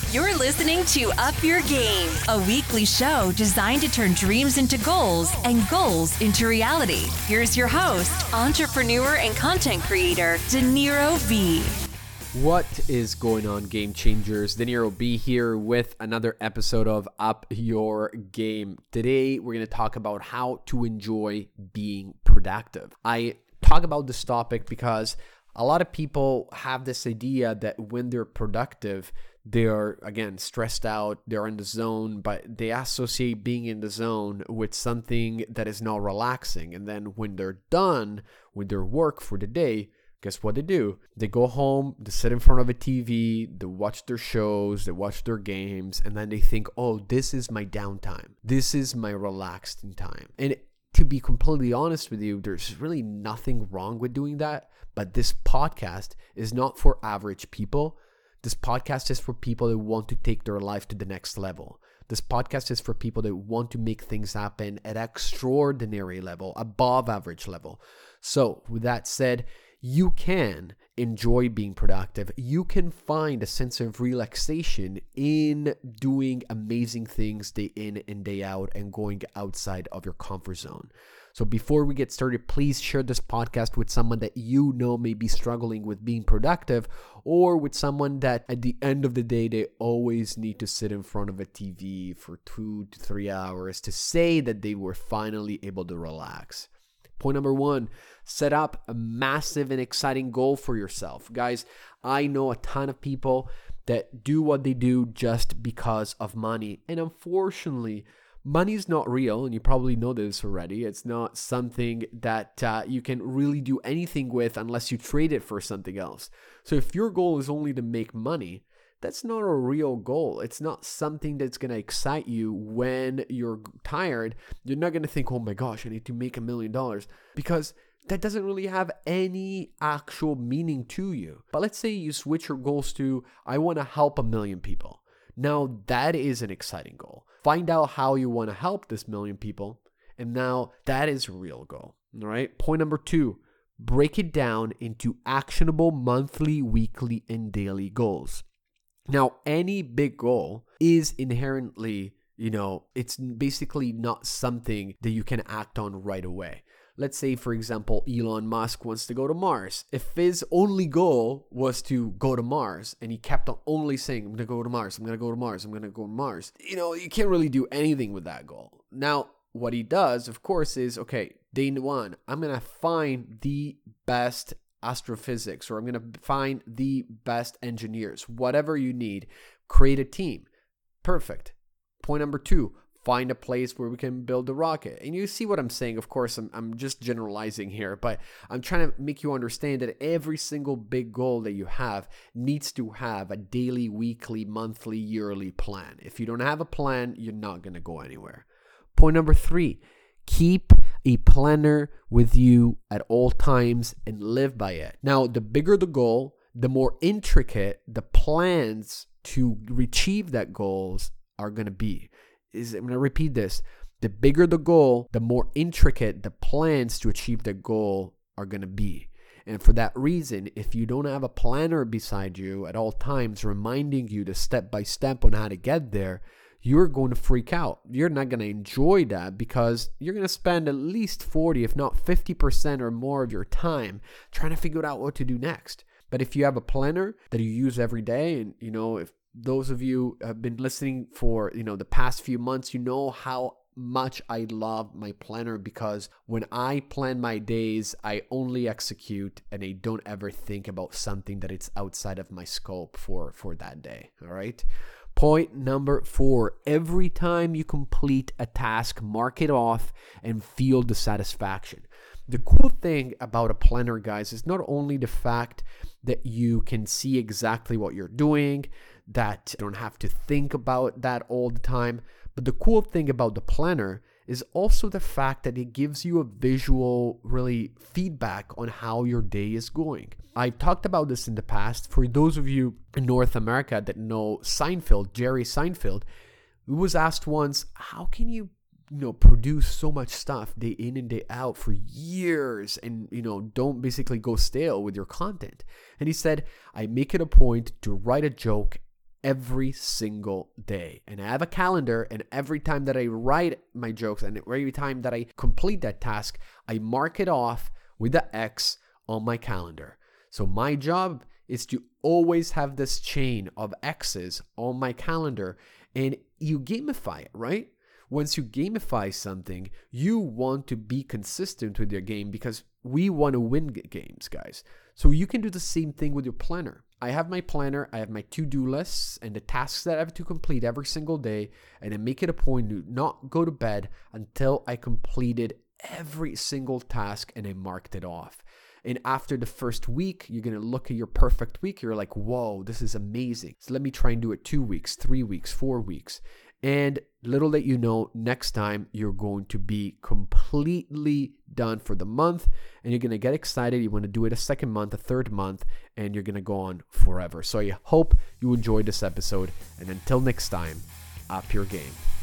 You're listening to Up Your Game, a weekly show designed to turn dreams into goals and goals into reality. Here's your host, entrepreneur and content creator, Dinero B. What is going on, Game Changers? Dinero B here with another episode of Up Your Game. Today, we're going to talk about how to enjoy being productive. I talk about this topic because a lot of people have this idea that when they're productive, they're, again, stressed out, they're in the zone, but they associate being in the zone with something that is not relaxing. And then when they're done with their work for the day, guess what they do? They go home, they sit in front of a TV, they watch their shows, they watch their games, and then they think, oh, this is my downtime. This is my relaxing time. And to be completely honest with you, there's really nothing wrong with doing that. But this podcast is not for average people. This podcast is for people that want to take their life to the next level. This podcast is for people that want to make things happen at extraordinary level, above average level. So with that said, you can enjoy being productive. You can find a sense of relaxation in doing amazing things day in and day out and going outside of your comfort zone. So before we get started, please share this podcast with someone that you know may be struggling with being productive, or with someone that at the end of the day, they always need to sit in front of a TV for 2 to 3 hours to say that they were finally able to relax. Point number 1, set up a massive and exciting goal for yourself. Guys, I know a ton of people that do what they do just because of money. And unfortunately, money is not real, and you probably know this already. It's not something that you can really do anything with unless you trade it for something else. So if your goal is only to make money, that's not a real goal. It's not something that's going to excite you when you're tired. You're not going to think, oh my gosh, I need to make $1 million, because that doesn't really have any actual meaning to you. But let's say you switch your goals to, I want to help 1 million people. Now that is an exciting goal. Find out how you want to help this 1 million people. And now that is a real goal. All right. Point number 2, break it down into actionable monthly, weekly, and daily goals. Now, any big goal is inherently, it's basically not something that you can act on right away. Let's say, for example, Elon Musk wants to go to Mars. If his only goal was to go to Mars and he kept on only saying, I'm going to go to Mars, I'm going to go to Mars, I'm going to go to Mars, you can't really do anything with that goal. Now, what he does, of course, is, okay, day 1, I'm going to find the best astrophysics, or I'm going to find the best engineers, whatever you need, create a team. Perfect. Point number 2, find a place where we can build the rocket. And you see what I'm saying. Of course, I'm just generalizing here, but I'm trying to make you understand that every single big goal that you have needs to have a daily, weekly, monthly, yearly plan. If you don't have a plan, you're not going to go anywhere. Point number 3, keep a planner with you at all times and live by it. Now, the bigger the goal, the more intricate the plans to achieve that goals are going to be. I'm going to repeat this. The bigger the goal, the more intricate the plans to achieve the goal are going to be. And for that reason, if you don't have a planner beside you at all times reminding you the step by step on how to get there, you're going to freak out. You're not going to enjoy that, because you're going to spend at least 40, if not 50% or more of your time trying to figure out what to do next. But if you have a planner that you use every day, and if those of you have been listening for the past few months, you know how much I love my planner, because when I plan my days, I only execute and I don't ever think about something that it's outside of my scope for that day. All right. Point number 4, every time you complete a task, mark it off and feel the satisfaction. The cool thing about a planner, guys, is not only the fact that you can see exactly what you're doing, that you don't have to think about that all the time, but the cool thing about the planner is also the fact that it gives you a visual, really, feedback on how your day is going. I've talked about this in the past. For those of you in North America that know Seinfeld, Jerry Seinfeld, he was asked once, how can you produce so much stuff day in and day out for years and, don't basically go stale with your content? And he said, I make it a point to write a joke every single day. And I have a calendar, and every time that I write my jokes and every time that I complete that task, I mark it off with the X on my calendar. So my job is to always have this chain of X's on my calendar, and you gamify it, right? Once you gamify something, you want to be consistent with your game because we want to win games, guys. So you can do the same thing with your planner. I have my planner, I have my to-do lists and the tasks that I have to complete every single day, and I make it a point to not go to bed until I completed every single task and I marked it off. And after the first week, you're going to look at your perfect week. You're like, whoa, this is amazing. So let me try and do it 2 weeks, 3 weeks, 4 weeks. And little that you know, next time you're going to be completely done for the month, and you're going to get excited. You want to do it a second month, a third month, and you're going to go on forever. So I hope you enjoyed this episode. And until next time, up your game.